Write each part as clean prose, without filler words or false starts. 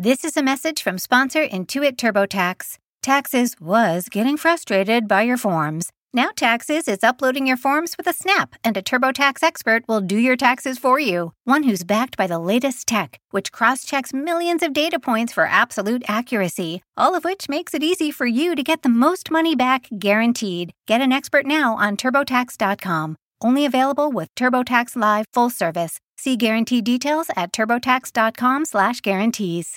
This is a message from sponsor Intuit TurboTax. Taxes was getting frustrated by your forms. Now Taxes is uploading your forms with a snap, and a TurboTax expert will do your taxes for you. One who's backed by the latest tech, which cross-checks millions of data points for absolute accuracy, all of which makes it easy for you to get the most money back guaranteed. Get an expert now on TurboTax.com. Only available with TurboTax Live full service. See guarantee details at TurboTax.com/guarantees.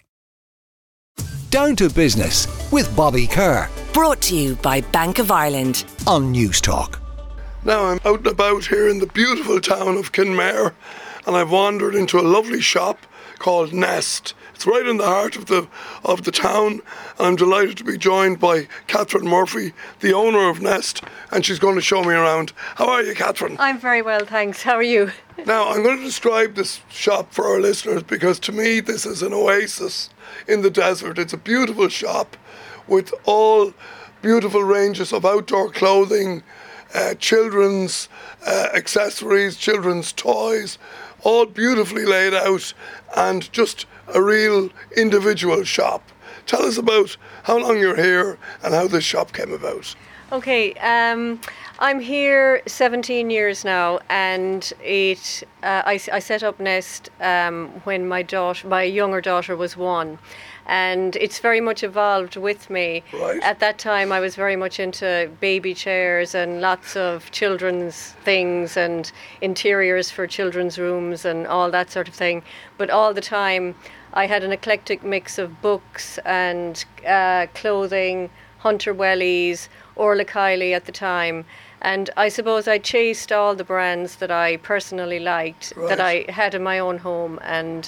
Down to Business with Bobby Kerr. Brought to you by Bank of Ireland on News Talk. Now I'm out and about here in the beautiful town of Kinmare, and I've wandered into a lovely shop called Nest. It's right in the heart of the town, and I'm delighted to be joined by Catherine Murphy, the owner of Nest, and she's going to show me around. How are you, Catherine? I'm very well, thanks. How are you? Now, I'm going to describe this shop for our listeners because to me this is an oasis in the desert. It's a beautiful shop with all beautiful ranges of outdoor clothing, children's accessories, children's toys, all beautifully laid out, and just a real individual shop. Tell us about how long you're here and how this shop came about. Okay, I'm here 17 years now, and I set up Nest when my younger daughter was 1. And it's very much evolved with me. Right. At that time, I was very much into baby chairs and lots of children's things and interiors for children's rooms and all that sort of thing. But all the time, I had an eclectic mix of books and clothing, Hunter Wellies, Orla Kiley at the time. And I suppose I chased all the brands that I personally liked, right, that I had in my own home. And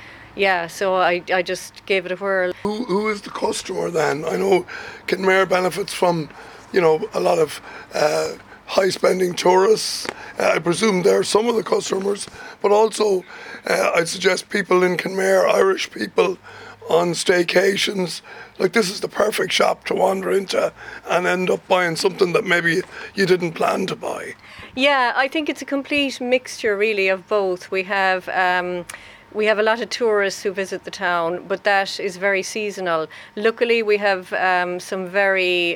so I just gave it a whirl. Who is the customer then? I know Kinmare benefits from, a lot of high-spending tourists. I presume they're some of the customers, but also I'd suggest people in Kinmare, Irish people on staycations. Like, this is the perfect shop to wander into and end up buying something that maybe you didn't plan to buy. Yeah, I think it's a complete mixture really of both. We have a lot of tourists who visit the town, but that is very seasonal. Luckily, we have some very,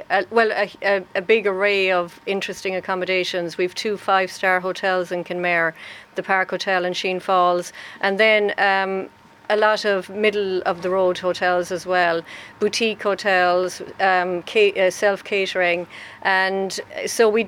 a big array of interesting accommodations. We have 2 5-star hotels in Kinmare, the Park Hotel in Sheen Falls, and then a lot of middle-of-the-road hotels as well, boutique hotels, self-catering, and so we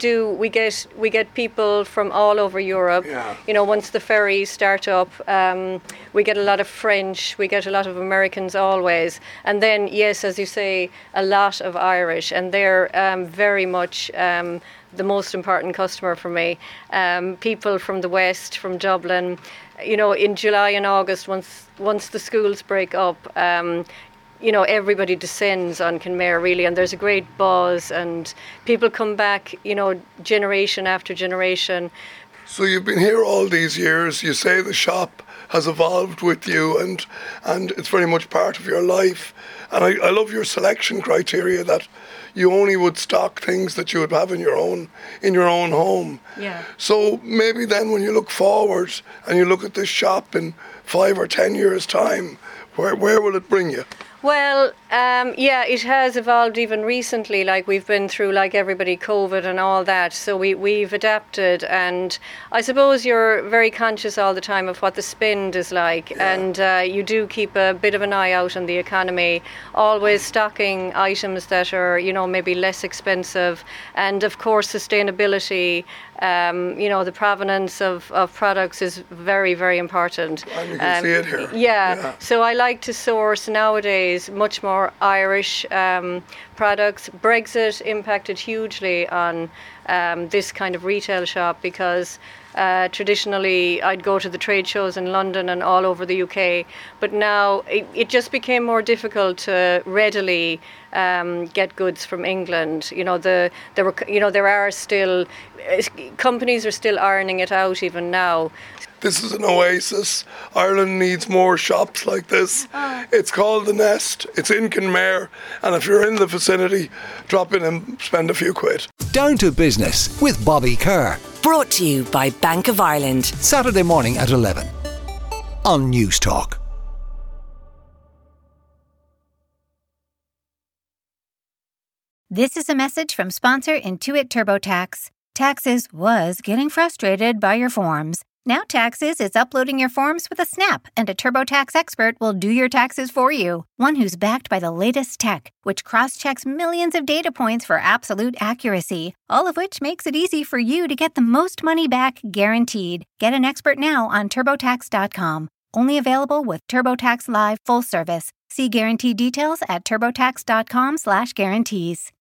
get people from all over Europe. Yeah. Once the ferries start up, we get a lot of French, we get a lot of Americans always, and then yes, as you say, a lot of Irish, and they're very much the most important customer for me. People from the West, from Dublin. In July and August, once the schools break up, everybody descends on Kinmare really, and there's a great buzz, and people come back, generation after generation. So you've been here all these years. You say the shop has evolved with you, and it's very much part of your life. And I love your selection criteria that you only would stock things that you would have in your own home. Yeah. So maybe then when you look forward and you look at this shop in 5 or 10 years' time, where will it bring you? Well, it has evolved even recently. Like, we've been through, like everybody, COVID and all that. So we've adapted, and I suppose you're very conscious all the time of what the spend is like. Yeah. And you do keep a bit of an eye out on the economy, always stocking items that are, maybe less expensive. And of course, sustainability, the provenance of products is very, very important. And you can see it here. Yeah. So I like to source nowadays much more Irish products. Brexit impacted hugely on this kind of retail shop because traditionally I'd go to the trade shows in London and all over the UK, but now it just became more difficult to readily get goods from England. There are still companies are still ironing it out even now. This is an oasis. Ireland needs more shops like this. It's called The Nest. It's in Kinmare. And if you're in the vicinity, drop in and spend a few quid. Down to Business with Bobby Kerr. Brought to you by Bank of Ireland. Saturday morning at 11 on News Talk. This is a message from sponsor Intuit TurboTax. Taxes was getting frustrated by your forms. Now Taxes is uploading your forms with a snap, and a TurboTax expert will do your taxes for you. One who's backed by the latest tech, which cross-checks millions of data points for absolute accuracy, all of which makes it easy for you to get the most money back guaranteed. Get an expert now on TurboTax.com. Only available with TurboTax Live full service. See guarantee details at TurboTax.com/guarantees.